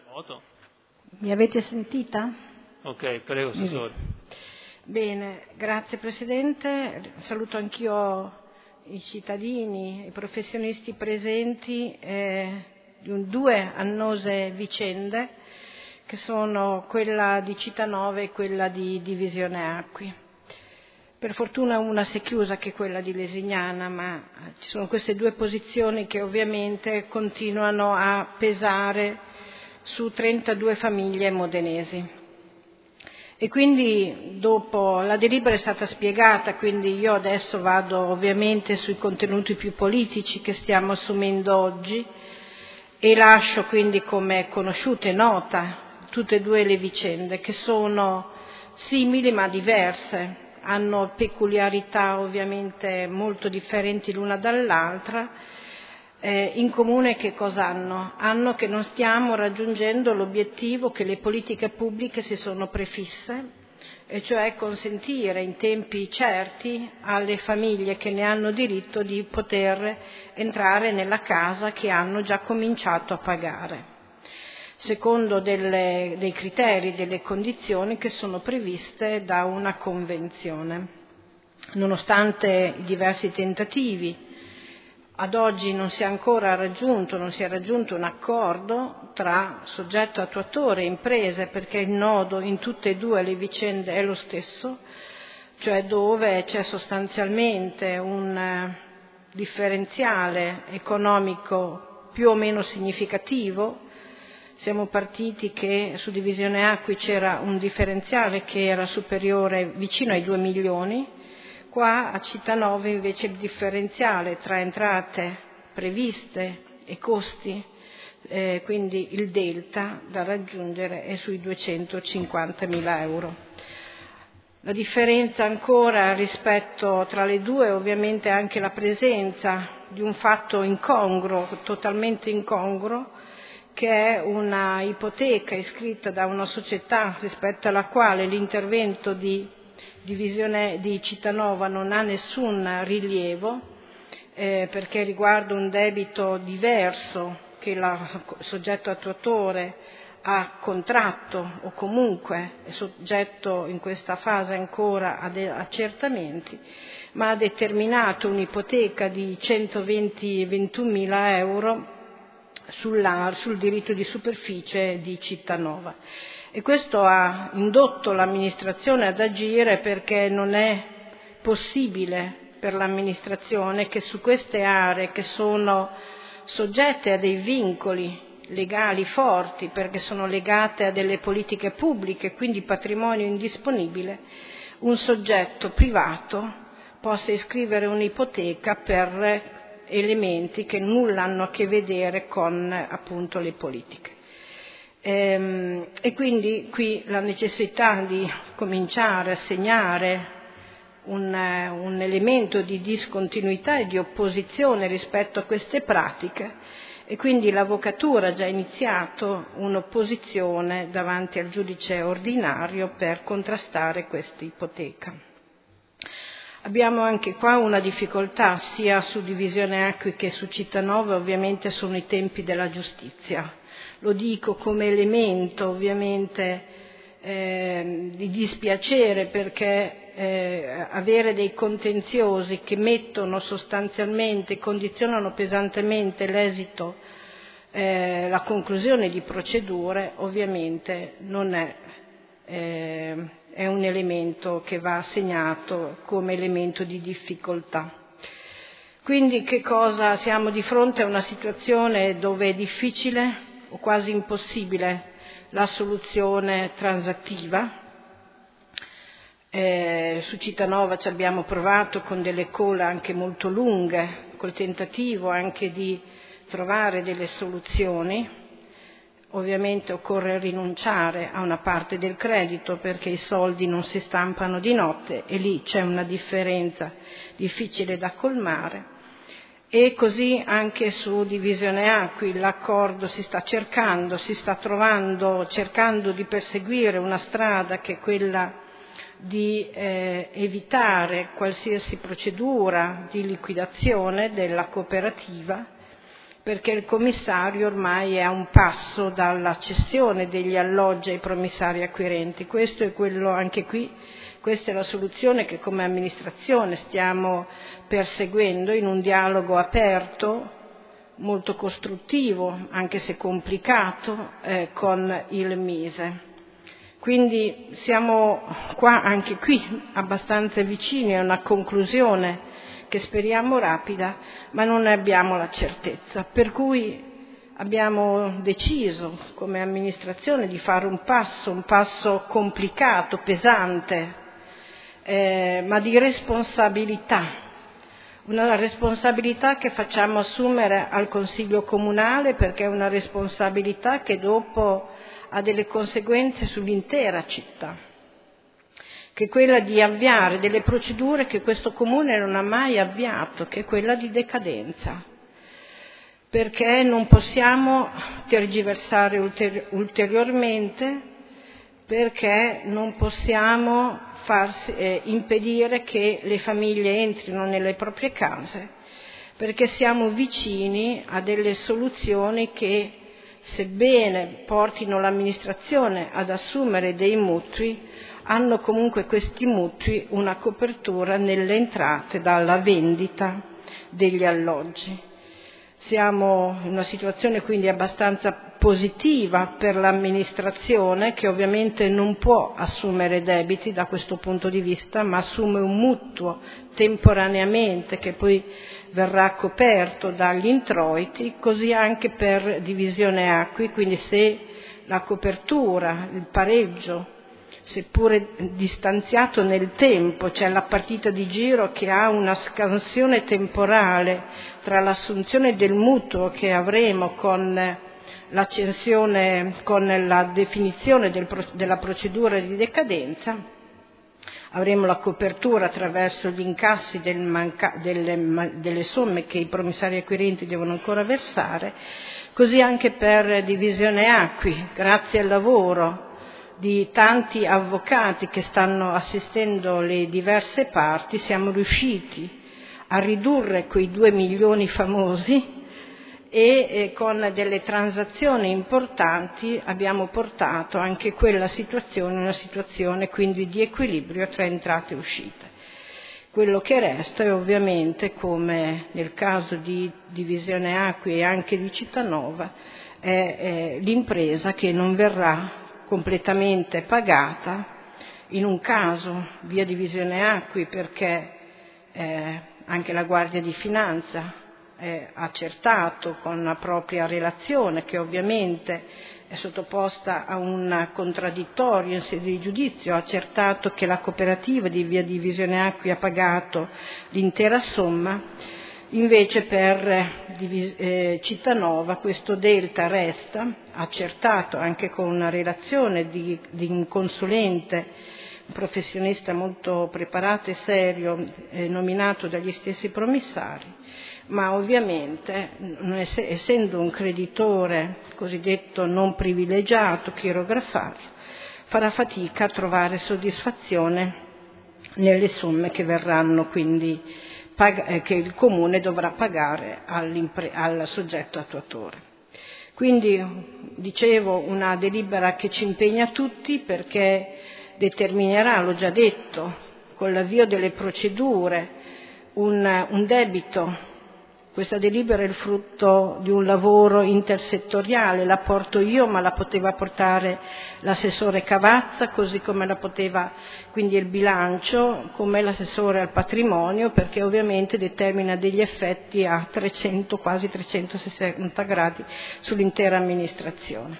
Foto. Mi avete sentita? Ok, prego, Assessore. Bene, grazie Presidente. Saluto anch'io i cittadini, i professionisti presenti di due annose vicende che sono quella di Citanova e quella di Divisione Acqui. Per fortuna una si è chiusa, che è quella di Lesignana, ma ci sono queste due posizioni che ovviamente continuano a pesare su 32 famiglie modenesi. E quindi dopo la delibera è stata spiegata, quindi io adesso vado ovviamente sui contenuti più politici che stiamo assumendo oggi e lascio quindi come conosciuta e nota tutte e due le vicende, che sono simili ma diverse, hanno peculiarità ovviamente molto differenti l'una dall'altra. In comune che cosa hanno? Hanno che non stiamo raggiungendo l'obiettivo che le politiche pubbliche si sono prefisse, e cioè consentire in tempi certi alle famiglie che ne hanno diritto di poter entrare nella casa che hanno già cominciato a pagare, secondo dei criteri, delle condizioni che sono previste da una convenzione. Nonostante i diversi tentativi, ad oggi non si è raggiunto un accordo tra soggetto attuatore e imprese, perché il nodo in tutte e due le vicende è lo stesso, cioè dove c'è sostanzialmente un differenziale economico più o meno significativo. Siamo partiti che su Divisione Acqui c'era un differenziale che era superiore vicino ai 2 milioni, qua a Citanova invece il differenziale tra entrate previste e costi, quindi il delta da raggiungere è sui 250.000 euro. La differenza ancora rispetto tra le due è ovviamente anche la presenza di un fatto incongruo, totalmente incongruo, che è una ipoteca iscritta da una società rispetto alla quale l'intervento di Citanova non ha nessun rilievo, perché riguarda un debito diverso che il soggetto attuatore ha contratto o comunque è soggetto in questa fase ancora ad accertamenti, ma ha determinato un'ipoteca di 121.000 euro sul diritto di superficie di Citanova. E questo ha indotto l'amministrazione ad agire, perché non è possibile per l'amministrazione che su queste aree, che sono soggette a dei vincoli legali forti perché sono legate a delle politiche pubbliche, quindi patrimonio indisponibile, un soggetto privato possa iscrivere un'ipoteca per elementi che nulla hanno a che vedere con appunto le politiche. E quindi qui la necessità di cominciare a segnare un elemento di discontinuità e di opposizione rispetto a queste pratiche, e quindi l'avvocatura ha già iniziato un'opposizione davanti al giudice ordinario per contrastare questa ipoteca. Abbiamo anche qua una difficoltà, sia su Divisione Acqui che su Citanova, ovviamente sono i tempi della giustizia. Lo dico come elemento ovviamente di dispiacere, perché avere dei contenziosi che mettono sostanzialmente, condizionano pesantemente l'esito, la conclusione di procedure, ovviamente non è un elemento che va segnato come elemento di difficoltà. Quindi che cosa? Siamo di fronte a una situazione dove è difficile o quasi impossibile la soluzione transattiva. Su Citanova ci abbiamo provato con delle call anche molto lunghe, col tentativo anche di trovare delle soluzioni. Ovviamente occorre rinunciare a una parte del credito, perché i soldi non si stampano di notte e lì c'è una differenza difficile da colmare. E così anche su Divisione Acqui l'accordo si sta trovando, cercando di perseguire una strada che è quella di evitare qualsiasi procedura di liquidazione della cooperativa, perché il commissario ormai è a un passo dalla cessione degli alloggi ai promissari acquirenti. Questo è quello, anche qui, questa è la soluzione che come amministrazione stiamo perseguendo in un dialogo aperto, molto costruttivo, anche se complicato, con il Mise. Quindi siamo qua, anche qui, abbastanza vicini a una conclusione che speriamo rapida, ma non ne abbiamo la certezza. Per cui abbiamo deciso come amministrazione di fare un passo complicato, pesante, ma di responsabilità. Una responsabilità che facciamo assumere al Consiglio Comunale, perché è una responsabilità che dopo ha delle conseguenze sull'intera città, che è quella di avviare delle procedure che questo Comune non ha mai avviato, che è quella di decadenza, perché non possiamo tergiversare ulteriormente, perché non possiamo impedire che le famiglie entrino nelle proprie case, perché siamo vicini a delle soluzioni che, sebbene portino l'amministrazione ad assumere dei mutui, hanno comunque questi mutui una copertura nelle entrate dalla vendita degli alloggi. Siamo in una situazione quindi abbastanza positiva per l'amministrazione, che ovviamente non può assumere debiti da questo punto di vista, ma assume un mutuo temporaneamente che poi verrà coperto dagli introiti, così anche per Divisione Acqui. Quindi se la copertura, il pareggio, seppure distanziato nel tempo, cioè la partita di giro che ha una scansione temporale tra l'assunzione del mutuo che avremo con l'accensione, con la definizione della procedura di decadenza, avremo la copertura attraverso gli incassi delle somme che i promissari acquirenti devono ancora versare, così anche per Divisione Acqui, grazie al lavoro di tanti avvocati che stanno assistendo le diverse parti, siamo riusciti a ridurre quei 2 milioni famosi e con delle transazioni importanti abbiamo portato anche quella situazione, una situazione quindi di equilibrio tra entrate e uscite. Quello che resta è ovviamente, come nel caso di Divisione Acqui e anche di Cittanova, è l'impresa che non verrà completamente pagata, in un caso via Divisione Acqui perché anche la Guardia di Finanza ha accertato con la propria relazione, che ovviamente è sottoposta a un contraddittorio in sede di giudizio, ha accertato che la cooperativa di via Divisione Acqui ha pagato l'intera somma. Invece per Cittanova questo delta resta, accertato anche con una relazione di un consulente, un professionista molto preparato e serio, nominato dagli stessi promissari, ma ovviamente, essendo un creditore cosiddetto non privilegiato, chirografario, farà fatica a trovare soddisfazione nelle somme che verranno quindi che il Comune dovrà pagare al soggetto attuatore. Quindi, dicevo, una delibera che ci impegna tutti, perché determinerà, l'ho già detto, con l'avvio delle procedure un debito. Questa delibera è il frutto di un lavoro intersettoriale, la porto io, ma la poteva portare l'assessore Cavazza, così come la poteva quindi il bilancio, come l'assessore al patrimonio, perché ovviamente determina degli effetti a 300, quasi 360 gradi sull'intera amministrazione.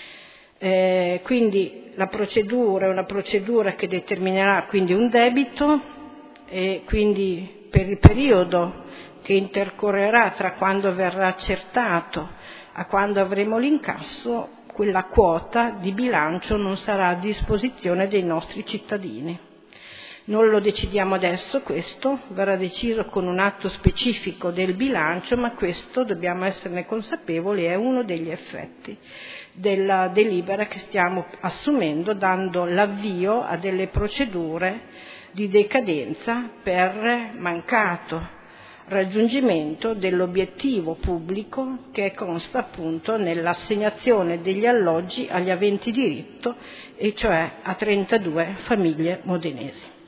Quindi la procedura è una procedura che determinerà quindi un debito, e quindi per il periodo che intercorrerà tra quando verrà accertato a quando avremo l'incasso, quella quota di bilancio non sarà a disposizione dei nostri cittadini. Non lo decidiamo adesso, questo verrà deciso con un atto specifico del bilancio, ma questo, dobbiamo esserne consapevoli, è uno degli effetti della delibera che stiamo assumendo, dando l'avvio a delle procedure di decadenza per mancato raggiungimento dell'obiettivo pubblico che consta appunto nell'assegnazione degli alloggi agli aventi diritto, e cioè a 32 famiglie modenesi.